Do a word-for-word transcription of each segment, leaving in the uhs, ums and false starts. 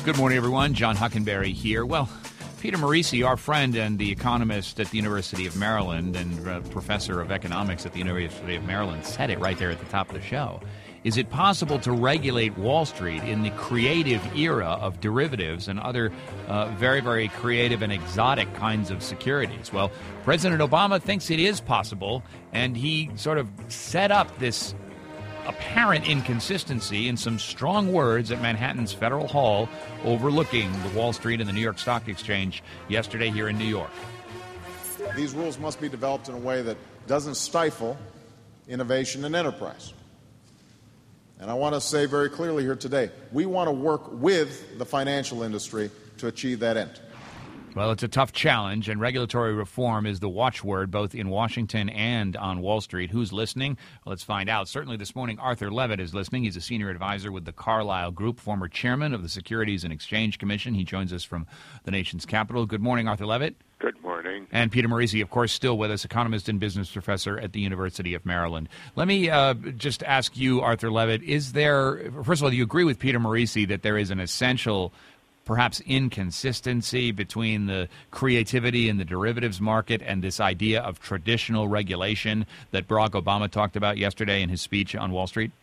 Good morning, everyone. John Huckenberry here. Well, Peter Morici, our friend and the economist at the University of Maryland and uh, professor of economics at the University of Maryland, said it right there at the top of the show. Is it possible to regulate Wall Street in the creative era of derivatives and other uh, very, very creative and exotic kinds of securities? Well, President Obama thinks it is possible, and he sort of set up this apparent inconsistency in some strong words at Manhattan's Federal Hall overlooking the Wall Street and the New York Stock Exchange yesterday here in New York. These rules must be developed in a way that doesn't stifle innovation and enterprise. And I want to say very clearly here today, we want to work with the financial industry to achieve that end. Well, it's a tough challenge, and regulatory reform is the watchword both in Washington and on Wall Street. Who's listening? Well, let's find out. Certainly this morning, Arthur Levitt is listening. He's a senior advisor with the Carlyle Group, former chairman of the Securities and Exchange Commission. He joins us from the nation's capital. Good morning, Arthur Levitt. Good morning. And Peter Morici, of course, still with us, economist and business professor at the University of Maryland. Let me uh, just ask you, Arthur Levitt, is there, first of all, do you agree with Peter Morici that there is an essential perhaps inconsistency between the creativity in the derivatives market and this idea of traditional regulation that Barack Obama talked about yesterday in his speech on Wall Street?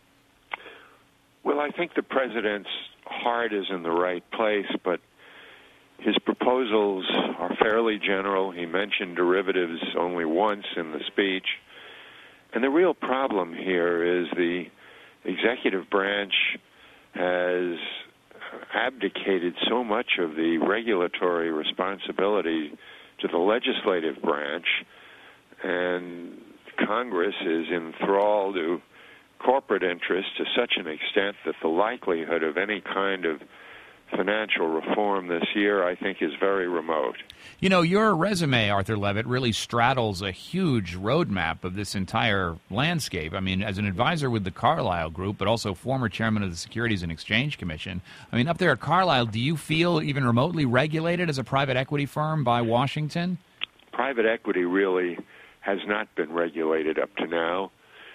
Well, I think the president's heart is in the right place, but his proposals are fairly general. He mentioned derivatives only once in the speech. And the real problem here is the executive branch has abdicated so much of the regulatory responsibility to the legislative branch, and Congress is enthralled to corporate interests to such an extent that the likelihood of any kind of financial reform this year, I think, is very remote. You know, your resume, Arthur Levitt, really straddles a huge roadmap of this entire landscape. I mean, as an advisor with the Carlyle Group, but also former chairman of the Securities and Exchange Commission, I mean, up there at Carlyle, do you feel even remotely regulated as a private equity firm by Washington? Private equity really has not been regulated up to now,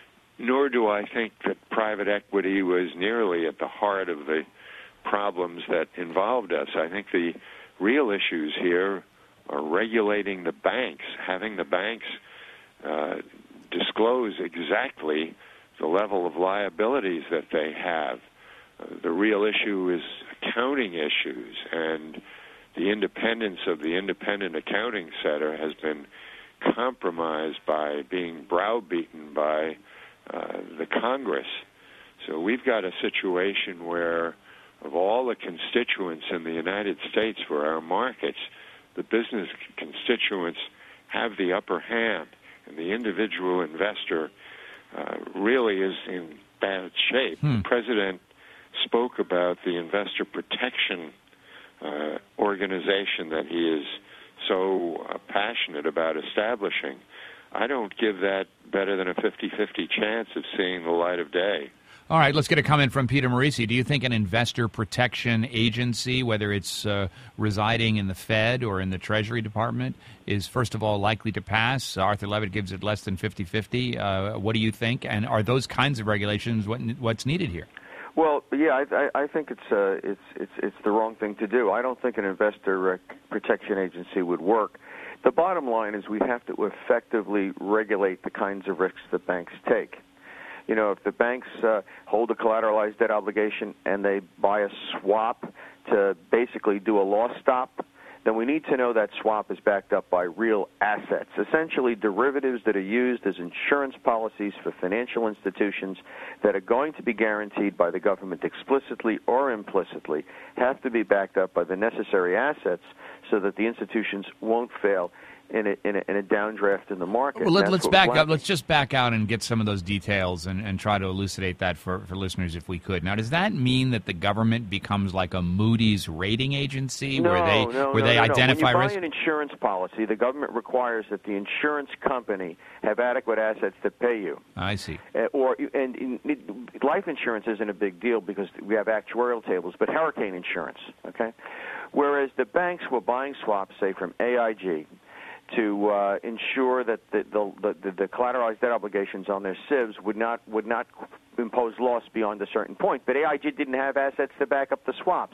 nor do I think that private equity was nearly at the heart of the problems that involved us. I think the real issues here are regulating the banks, having the banks uh, disclose exactly the level of liabilities that they have. Uh, the real issue is accounting issues, and the independence of the independent accounting center has been compromised by being browbeaten by uh, the Congress. So we've got a situation where of all the constituents in the United States for our markets, the business constituents have the upper hand, and the individual investor uh, really is in bad shape. Hmm. The president spoke about the investor protection uh, organization that he is so uh, passionate about establishing. I don't give that better than a fifty-fifty chance of seeing the light of day. All right, let's get a comment from Peter Morici. Do you think an investor protection agency, whether it's uh, residing in the Fed or in the Treasury Department, is, first of all, likely to pass? Arthur Levitt gives it less than fifty-fifty. Uh, what do you think? And are those kinds of regulations what, what's needed here? Well, yeah, I, I think it's, uh, it's it's it's the wrong thing to do. I don't think an investor uh, protection agency would work. The bottom line is we have to effectively regulate the kinds of risks that banks take. You know, if the banks uh, hold a collateralized debt obligation and they buy a swap to basically do a loss stop, then we need to know that swap is backed up by real assets, essentially derivatives that are used as insurance policies for financial institutions that are going to be guaranteed by the government explicitly or implicitly, have to be backed up by the necessary assets so that the institutions won't fail in a, in a, in a downdraft in the market. Well, let, let's back up. Let's just back out and get some of those details and, and try to elucidate that for, for listeners if we could. Now, does that mean that the government becomes like a Moody's rating agency no, where they no, where no, they no, identify no. When you risk? buy an insurance policy, the government requires that the insurance company have adequate assets to pay you. I see. Uh, or and in, in, life insurance isn't a big deal because we have actuarial tables, but hurricane insurance, okay? Whereas the banks were buying swaps, say, from A I G, to uh, ensure that the, the, the, the collateralized debt obligations on their S I Vs would not would not impose loss beyond a certain point. But A I G didn't have assets to back up the swaps.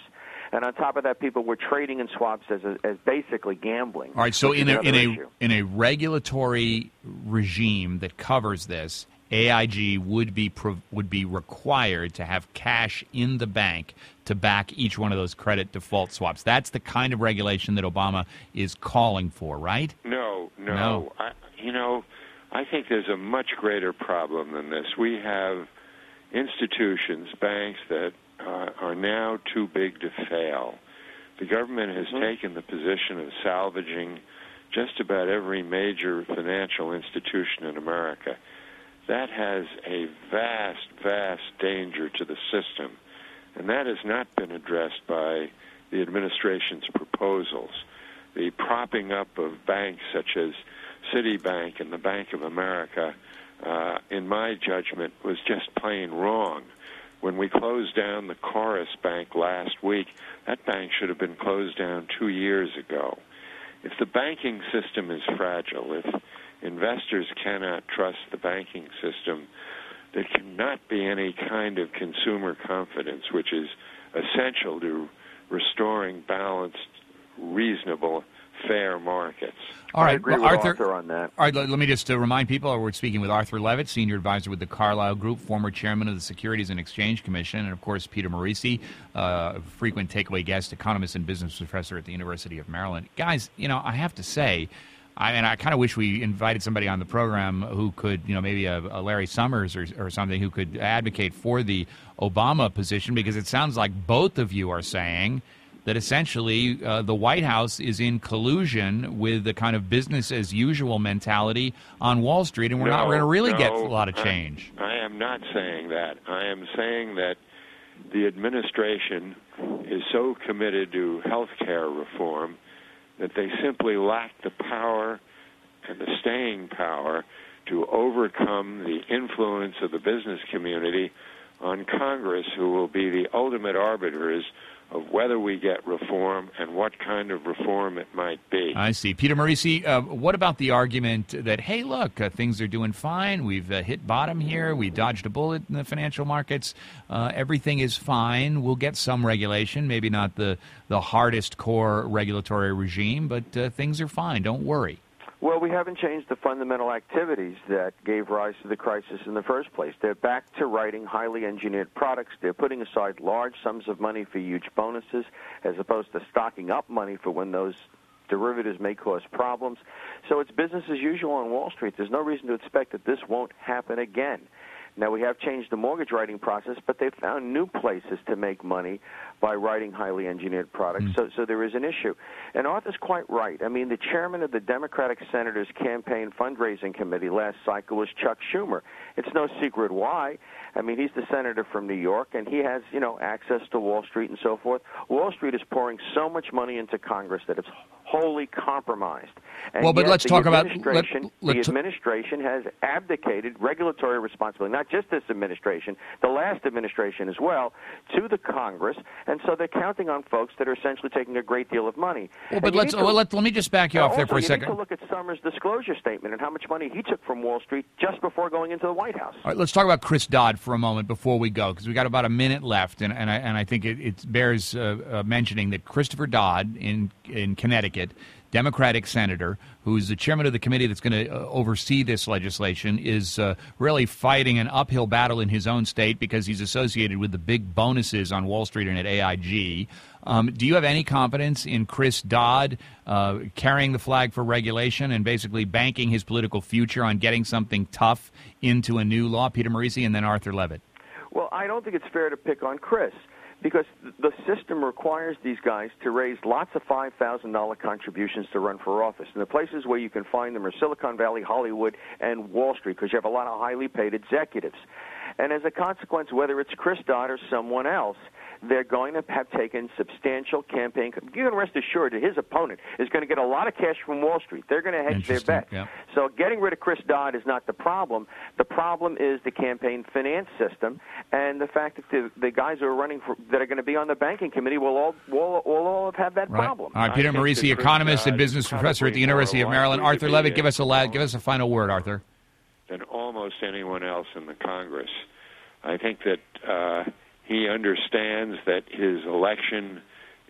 And on top of that, people were trading in swaps as a, as basically gambling. All right, so in a in a issue. in a regulatory regime that covers this, A I G would be would be required to have cash in the bank to back each one of those credit default swaps. That's the kind of regulation that Obama is calling for, right? No, no. No. I, you know, I think there's a much greater problem than this. We have institutions, banks that uh, are now too big to fail. The government has mm-hmm. taken the position of salvaging just about every major financial institution in America. That has a vast, vast danger to the system, and that has not been addressed by the administration's proposals. The propping up of banks such as Citibank and the Bank of America, uh, in my judgment, was just plain wrong. When we closed down the Chorus Bank last week, that bank should have been closed down two years ago. If the banking system is fragile, if investors cannot trust the banking system, there cannot be any kind of consumer confidence, which is essential to restoring balanced, reasonable, fair markets. All right, I agree well, with Arthur, Arthur on that. All right, let, let me just uh, remind people, we're speaking with Arthur Levitt, Senior Advisor with the Carlyle Group, former Chairman of the Securities and Exchange Commission, and, of course, Peter Morici, uh, frequent takeaway guest, economist and business professor at the University of Maryland. Guys, you know, I have to say, I mean, I kind of wish we invited somebody on the program who could, you know, maybe a, a Larry Summers or, or something who could advocate for the Obama position, because it sounds like both of you are saying that essentially uh, the White House is in collusion with the kind of business-as-usual mentality on Wall Street, and we're no, not going to really no, get a lot of change. I, I am not saying that. I am saying that the administration is so committed to health care reform that they simply lack the power and the staying power to overcome the influence of the business community on Congress, who will be the ultimate arbiters of whether we get reform and what kind of reform it might be. I see. Peter Morici, uh, what about the argument that, hey, look, uh, things are doing fine. We've uh, hit bottom here. We dodged a bullet in the financial markets. Uh, everything is fine. We'll get some regulation, maybe not the, the hardest core regulatory regime, but uh, things are fine. Don't worry. Well, we haven't changed the fundamental activities that gave rise to the crisis in the first place. They're back to writing highly engineered products. They're putting aside large sums of money for huge bonuses, as opposed to stocking up money for when those derivatives may cause problems. So it's business as usual on Wall Street. There's no reason to expect that this won't happen again. Now, we have changed the mortgage writing process, but they've found new places to make money by writing highly engineered products. Mm. So, so there is an issue. And Arthur's quite right. I mean, the chairman of the Democratic Senators' Campaign Fundraising Committee last cycle was Chuck Schumer. It's no secret why. I mean, he's the senator from New York, and he has, you know, access to Wall Street and so forth. Wall Street is pouring so much money into Congress that it's wholly compromised. And well, but let's talk about let, let, the administration has abdicated regulatory responsibility, not just this administration, the last administration as well, to the Congress, and so they're counting on folks that are essentially taking a great deal of money. Well, but let's to, well, let, let me just back you off there for a you second. You need to look at Summers' disclosure statement and how much money he took from Wall Street just before going into the White House. All right, let's talk about Chris Dodd for a moment before we go, because we got about a minute left, and, and I and I think it, it bears uh, uh, mentioning that Christopher Dodd in in Connecticut, Democratic senator, who's the chairman of the committee that's going to uh, oversee this legislation, is uh, really fighting an uphill battle in his own state because he's associated with the big bonuses on Wall Street and at A I G. Um, do you have any confidence in Chris Dodd uh, carrying the flag for regulation and basically banking his political future on getting something tough into a new law? Peter Morici and then Arthur Levitt. Well, I don't think it's fair to pick on Chris, because the system requires these guys to raise lots of five thousand dollars contributions to run for office. And the places where you can find them are Silicon Valley, Hollywood, and Wall Street, because you have a lot of highly paid executives. And as a consequence, whether it's Chris Dodd or someone else, they're going to have taken substantial campaign. You can rest assured that his opponent is going to get a lot of cash from Wall Street. They're going to hedge their bet. Yeah. So getting rid of Chris Dodd is not the problem. The problem is the campaign finance system and the fact that the, the guys who are running for, that are going to be on the banking committee will all will, will all have that right. problem. All right, Peter Morici, economist and business professor at the University of Maryland. Arthur Levitt, give us a la- give us a final word, Arthur. Than almost anyone else in the Congress. I think that uh, he understands that his election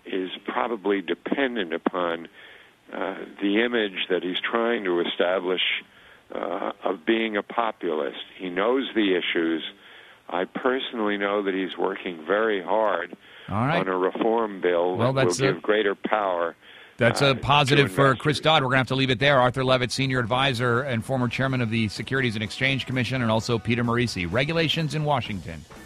is probably dependent upon uh, the image that he's trying to establish uh, of being a populist. He knows the issues. I personally know that he's working very hard All right. on a reform bill well, that will that's a, give greater power. That's uh, a positive for investors. Chris Dodd. We're going to have to leave it there. Arthur Levitt, Senior Advisor and former Chairman of the Securities and Exchange Commission, and also Peter Morici, Regulations in Washington.